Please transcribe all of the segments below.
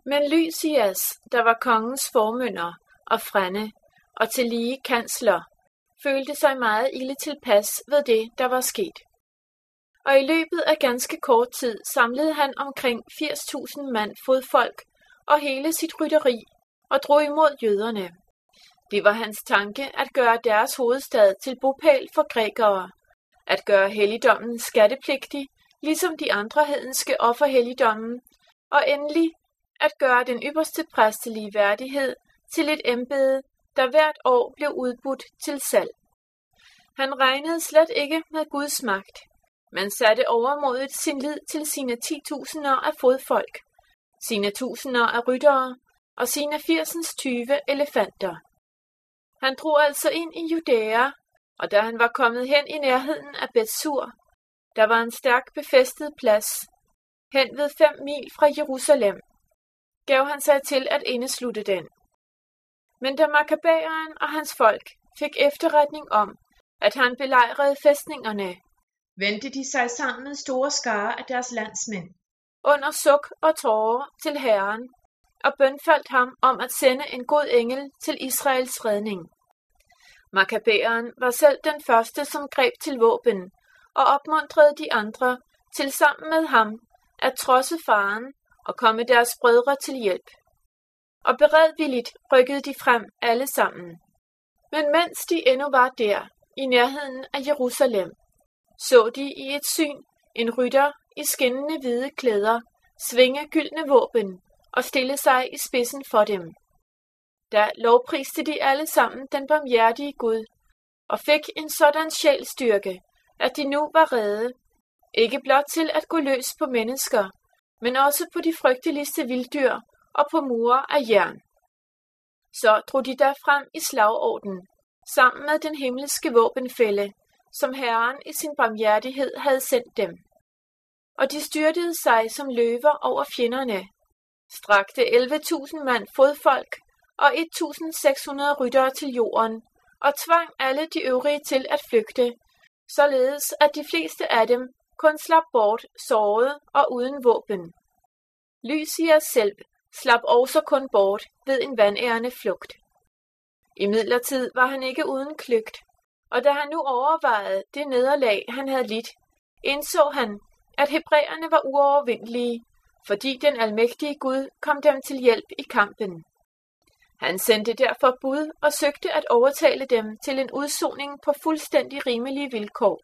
Men Lysias, der var kongens formynder og frænde og tillige kansler, følte sig meget ilde tilpas ved det, der var sket. Og i løbet af ganske kort tid samlede han omkring 80.000 mand fodfolk og hele sit rytteri og drog imod jøderne. Det var hans tanke at gøre deres hovedstad til bopæl for grækere, at gøre helligdommen skattepligtig, ligesom de andre hedenske offerhelligdomme, og endelig at gøre den ypperste præstelige værdighed til et embede, der hvert år blev udbudt til salg. Han regnede slet ikke med Guds magt, men satte overmodigt sin lid til sine 10.000 af fodfolk, sine 1.000 af ryttere og sine 80 elefanter. Han drog altså ind i Judæa, og da han var kommet hen i nærheden af Betsur, der var en stærk befæstet plads, hen ved 5 mil fra Jerusalem, gav han sig til at indeslutte den. Men da Makkabæeren og hans folk fik efterretning om, at han belejrede fæstningerne, vendte de sig sammen med store skare af deres landsmænd, under suk og tårer til Herren, og bønfaldt ham om at sende en god engel til Israels redning. Makkabæeren var selv den første, som greb til våben, og opmuntrede de andre til sammen med ham at trodse faren og komme deres brødre til hjælp. Og beredvilligt rykkede de frem alle sammen. Men mens de endnu var der, i nærheden af Jerusalem, så de i et syn en rytter i skinnende hvide klæder svinge gyldne våben og stille sig i spidsen for dem. Da lovpriste de alle sammen den barmhjertige Gud, og fik en sådan sjælstyrke, at de nu var rede, ikke blot til at gå løs på mennesker, men også på de frygteligste vilddyr og på mure af jern. Så drog de der frem i slagorden, sammen med den himmelske våbenfælde, som Herren i sin barmhjertighed havde sendt dem. Og de styrtede sig som løver over fjenderne, strakte 11.000 mand fodfolk og 1.600 ryttere til jorden, og tvang alle de øvrige til at flygte, således at de fleste af dem kun slap bort såret og uden våben. Lysias selv slap også kun bort ved en vandærende flugt. Imidlertid var han ikke uden kløgt, og da han nu overvejede det nederlag, han havde lidt, indså han, at hebræerne var uovervindelige, fordi den almægtige Gud kom dem til hjælp i kampen. Han sendte derfor bud og søgte at overtale dem til en udsoning på fuldstændig rimelige vilkår.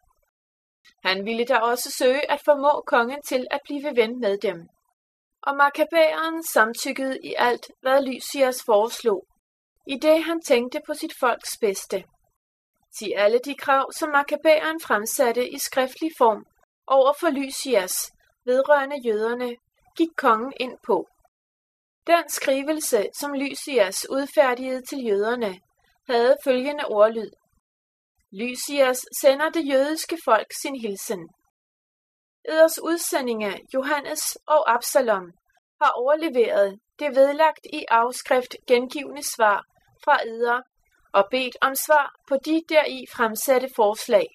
Han ville da også søge at formå kongen til at blive ven med dem. Og Makkabæeren samtykkede i alt, hvad Lysias foreslog, i det han tænkte på sit folks bedste. Til alle de krav, som Makkabæeren fremsatte i skriftlig form over for Lysias vedrørende jøderne, gik kongen ind på. Den skrivelse, som Lysias udfærdigede til jøderne, havde følgende ordlyd. Lysias sender det jødiske folk sin hilsen. Eders udsendinge Johannes og Absalom har overleveret det vedlagt i afskrift gengivne svar fra eder og bedt om svar på de deri fremsatte forslag.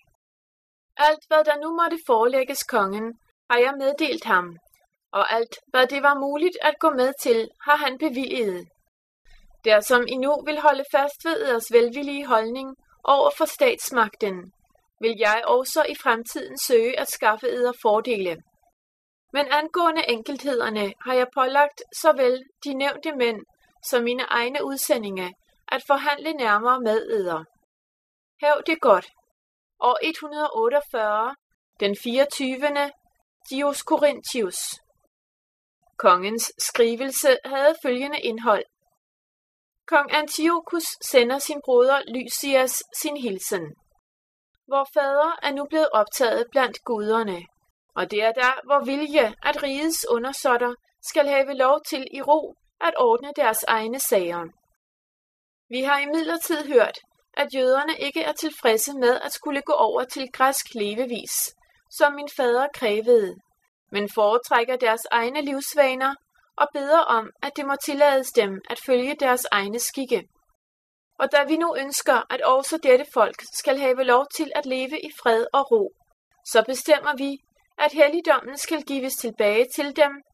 Alt hvad der nu måtte forelægges kongen, har jeg meddelt ham, og alt hvad det var muligt at gå med til, har han bevilliget. Der som endnu vil holde fast ved eders velvillige holdning over for statsmagten, vil jeg også i fremtiden søge at skaffe eder fordele. Men angående enkelthederne har jeg pålagt såvel de nævnte mænd som mine egne udsendinge at forhandle nærmere med eder. Hav det godt. År 148, den 24. Dioscorinthius. Kongens skrivelse havde følgende indhold. Kong Antiochus sender sin broder Lysias sin hilsen. Vor fader er nu blevet optaget blandt guderne, og det er der, hvor vilje, at rigets undersåtter skal have lov til i ro at ordne deres egne sager. Vi har imidlertid hørt, at jøderne ikke er tilfredse med at skulle gå over til græsk levevis, som min fader krævede, men foretrækker deres egne livsvaner og beder om, at det må tillades dem at følge deres egne skikke. Og da vi nu ønsker, at også dette folk skal have lov til at leve i fred og ro, så bestemmer vi, at helligdommen skal gives tilbage til dem,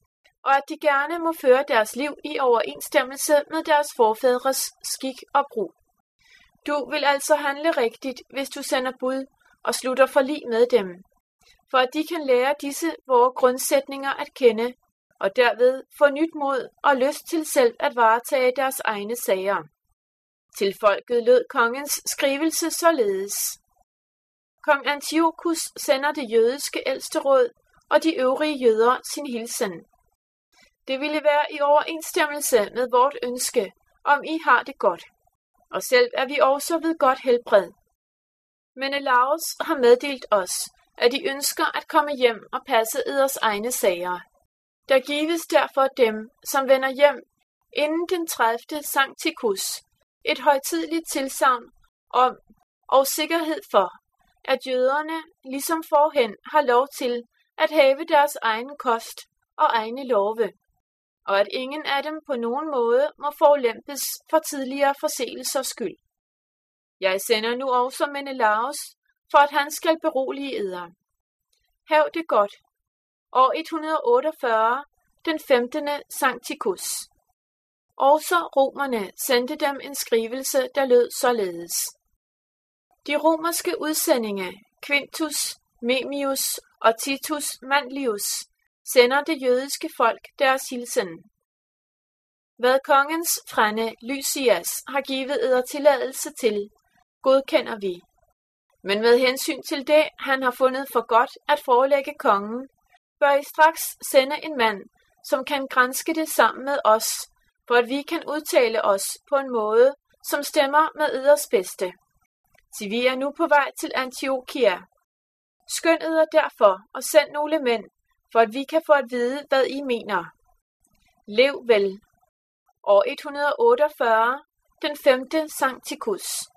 og at de gerne må føre deres liv i overensstemmelse med deres forfædres skik og brug. Du vil altså handle rigtigt, hvis du sender bud og slutter forlig med dem, for at de kan lære disse vore grundsætninger at kende, og derved få nyt mod og lyst til selv at varetage deres egne sager. Til folket lød kongens skrivelse således. Kong Antiochus sender det jødiske ældsteråd og de øvrige jøder sin hilsen. Det ville være i overensstemmelse med vort ønske, om I har det godt, og selv er vi også ved godt helbred. Menelaos har meddelt os, at de ønsker at komme hjem og passe eders egne sager. Der gives derfor dem, som vender hjem inden den 30. Sancticus, et højtideligt tilsagn om og sikkerhed for, at jøderne ligesom forhen har lov til at have deres egen kost og egne love, og at ingen af dem på nogen måde må forulempes for tidligere forseelsers skyld. Jeg sender nu også Menelaos, for at han skal berolige eder. Hav det godt. År 148, den 15. Sancticus. Også romerne sendte dem en skrivelse, der lød således. De romerske udsendinge, Quintus, Memmius og Titus Manlius, sender det jødiske folk deres hilsen. Hvad kongens frænde Lysias har givet eder tilladelse til, godkender vi. Men med hensyn til det, han har fundet for godt at forelægge kongen, bør I straks sende en mand, som kan granske det sammen med os, for at vi kan udtale os på en måde, som stemmer med eders bedste. Så vi er nu på vej til Antiochia. Skynd eder derfor og send nogle mænd, for at vi kan få at vide, hvad I mener. Lev vel. År 148, den 5. Sancticus.